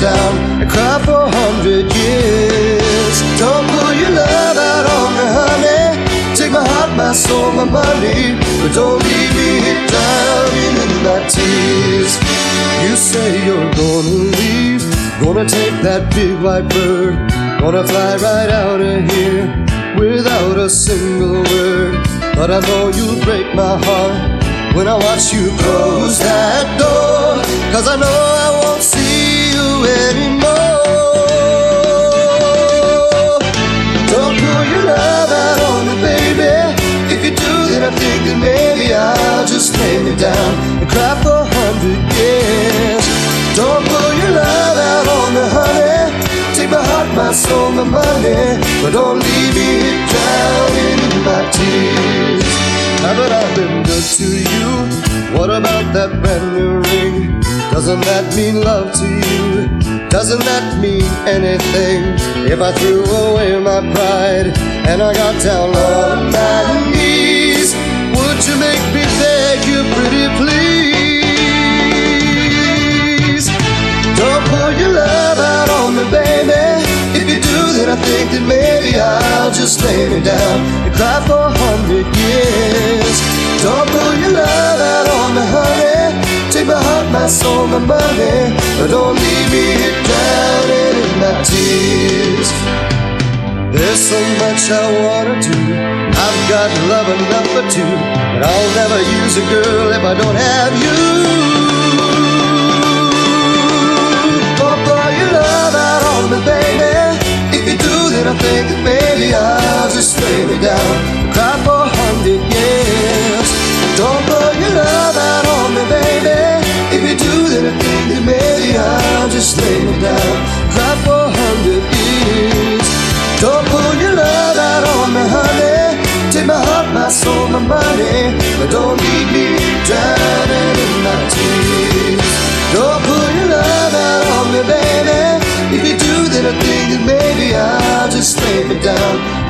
down and cry for 100 years. Don't put your love out on me, honey. Take my heart, my soul, my money, but don't leave me here drowning in my tears. You say you're gonna leave, gonna take that big white bird, gonna fly right out of here without a single word. But I know you'll break my heart when I watch you close that door, 'cause I know I won't see you anymore. Don't pour your love out on me, baby. If you do, then I think that maybe I'll just lay me down and cry for 100 years. Don't pour your love out on me, honey. Take my heart, my soul, my money, but don't leave me drowning in my tears. Haven't I been good to you? What about that brand new ring? Doesn't that mean love to you? Doesn't that mean anything? If I threw away my pride and I got down on my knees, would you make me beg you pretty please? Don't pour your love out on me, baby. If you do, then I think that maybe I'll just lay me down and cry for 100 years. Don't pour your love out on me, honey. Take my heart, my soul, my money, but don't leave me here drowning in my tears. There's so much I wanna do, I've got love enough for two, but I'll never use a girl if I don't have you. Don't pour your love out on me, baby. If you do, then I think that maybe I'll just lay me down and cry for 100 years. Don't put your love out on me, baby. If you do, then I think that maybe I'll just lay me down and cry for 100 years. Don't put your love out on me, honey. Take my heart, my soul, my money, but don't leave me drowning in my tears. Don't put your love out on me, baby. If you do, then I think that maybe I'll just lay me down